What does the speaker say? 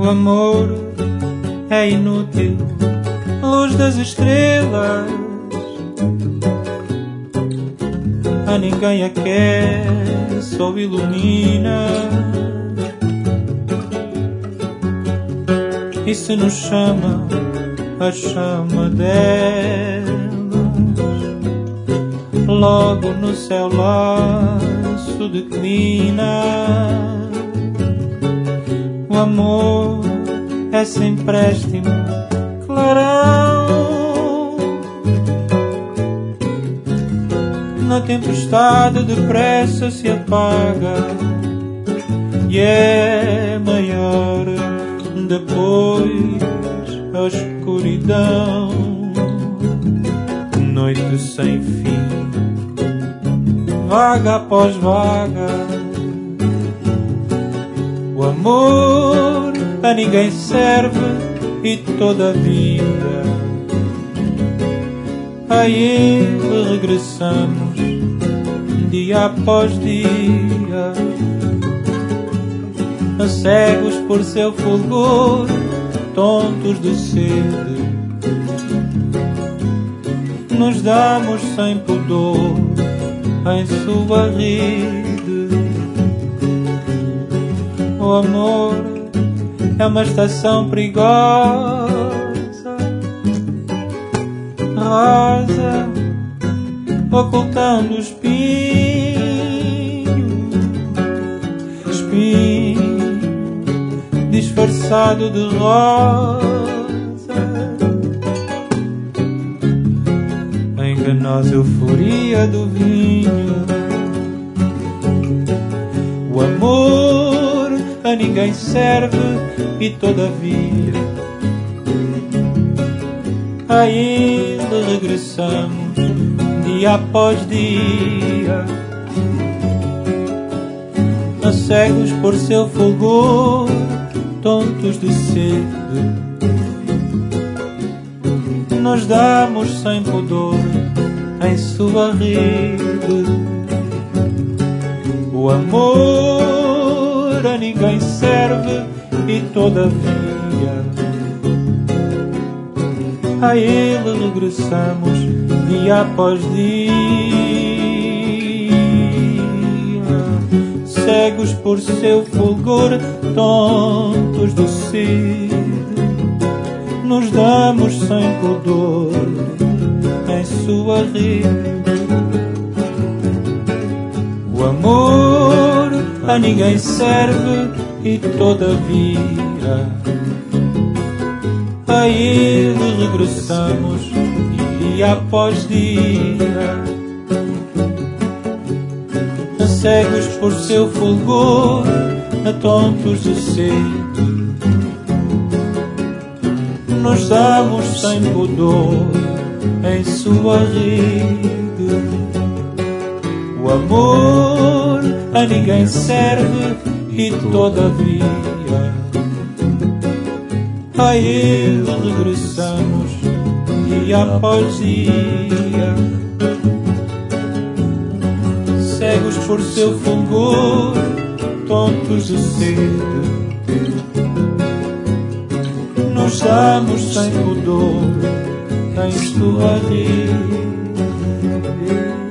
amor é inútil, luz das estrelas, a ninguém aquece ou ilumina. E se nos chama a chama delas, logo no céu laço declina. O amor é sem empréstimo, clarão, na tempestade depressa se apaga e é maior depois a escuridão. Noite sem fim, vaga após vaga. O amor a ninguém serve e todavia a ele regressamos dia após dia, cegos por seu fulgor, tontos de sede. Nos damos sem pudor em sua rede. O amor é uma estação perigosa, rosa, ocultando espinho disfarçado de rosa. A enganosa euforia do vinho. O amor a ninguém serve e todavia a ele regressamos dia após dia, cegos por seu fulgor, tontos de sede. Nos damos sem pudor em sua rede. O amor a ninguém serve e todavia a ele regressamos dia após dia, cegos por seu fulgor, tontos de sede. Nos damos sem pudor em sua rede. O amor a ninguém serve e todavia a ele regressamos dia após dia, cegos por seu fulgor, tontos de sede. Nos damos sem pudor em sua rede. O amor a ninguém serve e todavia a ele regressamos dia após dia, cegos por seu fulgor, tontos de sede. Nos damos sem pudor em sua rede.